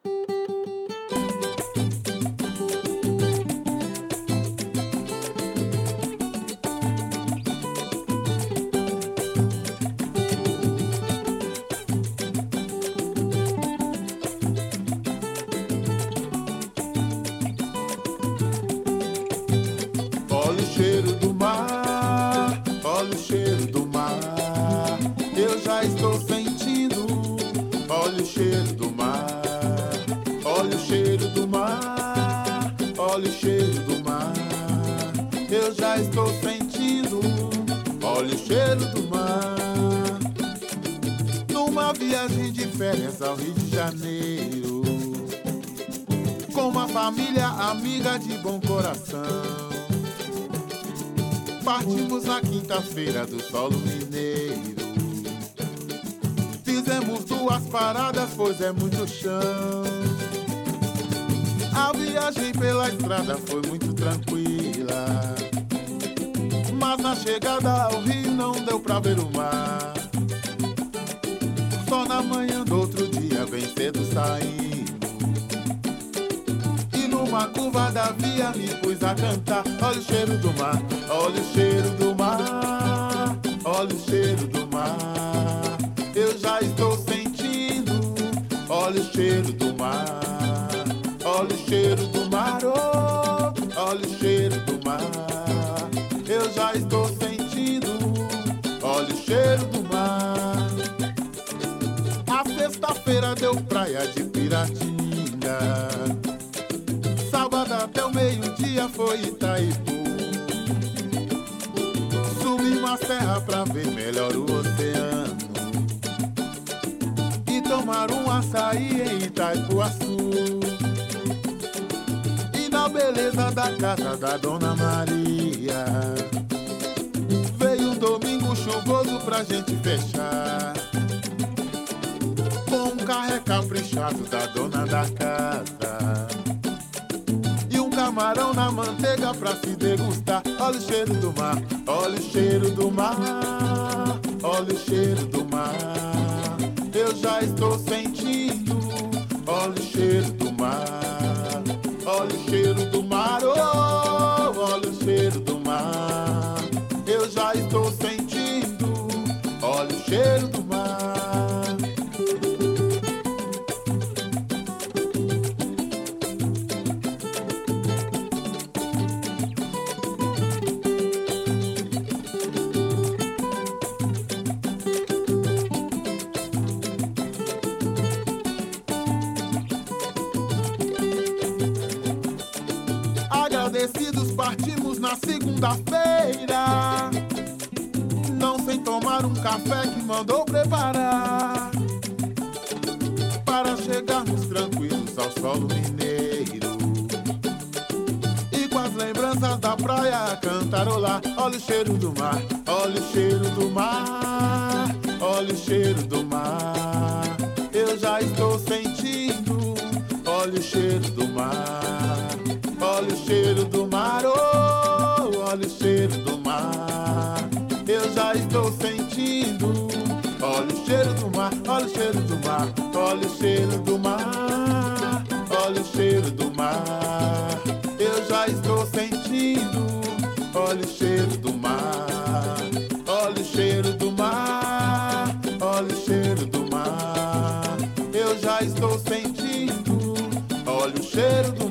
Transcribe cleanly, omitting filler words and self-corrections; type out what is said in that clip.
Olha o cheiro do mar, olha o cheiro do mar, eu já estou sentindo. Olha o cheiro do mar, olha o cheiro do mar, olha o cheiro do mar, eu já estou sentindo. Olha o cheiro do mar, numa viagem de férias ao Rio de Janeiro, com uma família amiga de bom coração. Partimos na quinta-feira do solo mineiro. Fizemos 2 paradas, pois é muito chão. A viagem pela estrada foi muito tranquila, mas na chegada ao Rio não deu pra ver o mar. Só na manhã do outro dia, bem cedo saímos, e numa curva da via me pus a cantar. Olha o cheiro do mar, olha o cheiro do mar, olha o cheiro do mar, eu já estou sentindo. Olha o cheiro do mar, olha o cheiro do mar, oh, olha o cheiro do mar, eu já estou sentindo. Olha o cheiro do mar. A sexta-feira deu praia de Piratininga, sábado até o meio-dia foi Itaipu. Subimos a serra pra ver melhor o oceano e tomar um açaí em Itaipuaçu. E na beleza da casa da Dona Maria veio um domingo chuvoso pra gente fechar, com um carré caprichado da dona da casa e um camarão na manteiga pra se degustar. Olha o cheiro do mar, olha o cheiro do mar, olha o cheiro do mar, eu já estou sentindo. Olha o cheiro do mar, olha o cheiro do mar, oh, olha o cheiro do mar, eu já estou sentindo. Olha o cheiro do mar. Agradecidos partimos na segunda-feira, não sem tomar um café que mandou preparar, para chegarmos tranquilos ao solo mineiro e com as lembranças da praia a cantarolar. Olha o cheiro do mar, olha o cheiro do mar, olha o cheiro do mar, eu já estou sentindo. Olha o cheiro do mar, olha o cheiro do mar, oh, olha o cheiro do mar, eu já estou sentindo. Olha o cheiro do mar, olha o cheiro do mar, olha o cheiro do mar, olha o cheiro do mar, eu já estou sentindo. Olha o cheiro do mar, olha o cheiro do mar, olha o cheiro do mar, eu já estou sentindo. Olha o cheiro do